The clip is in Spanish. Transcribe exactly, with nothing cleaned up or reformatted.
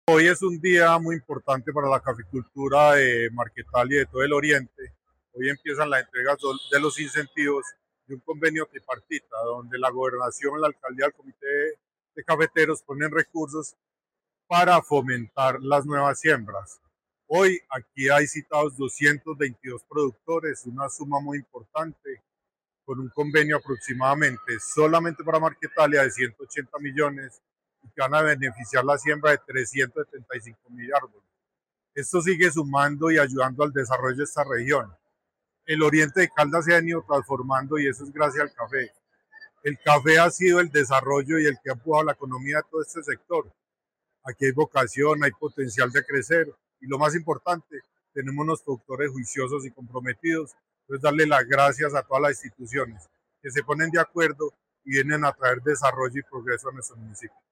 Hoy es un día muy importante para la caficultura de Marquetal y de todo el oriente. Hoy empiezan las entregas de los incentivos de un convenio tripartita, donde la gobernación, la alcaldía, el comité de cafeteros ponen recursos para fomentar las nuevas siembras. Hoy aquí hay citados doscientos veintidós productores, una suma muy importante, con un convenio aproximadamente solamente para Marquetalia de ciento ochenta millones y que van a beneficiar la siembra de trescientos setenta y cinco mil árboles. Esto sigue sumando y ayudando al desarrollo de esta región. El oriente de Caldas se ha ido transformando y eso es gracias al café. El café ha sido el desarrollo y el que ha empujado la economía de todo este sector. Aquí hay vocación, hay potencial de crecer y lo más importante, tenemos unos productores juiciosos y comprometidos. Entonces darle las gracias a todas las instituciones que se ponen de acuerdo y vienen a traer desarrollo y progreso a nuestro municipio.